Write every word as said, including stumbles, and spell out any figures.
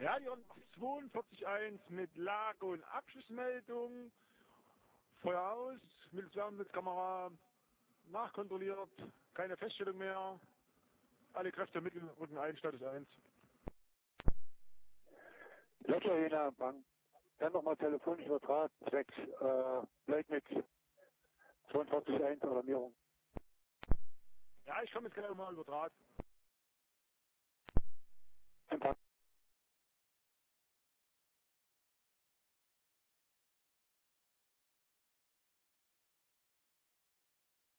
Ja, die haben zweiundvierzig eins mit Lage und Abschlussmeldung. Feuer aus, Mittelkamera nachkontrolliert, keine Feststellung mehr. Alle Kräfte Mittel rücken ein, Status eins. Letzter Jena Bank. Dann nochmal telefonisch übertragen, zwecks äh, Leitnitz zweiundvierzig eins Alarmierung. Ja, ich komme jetzt gleich mal übertragen.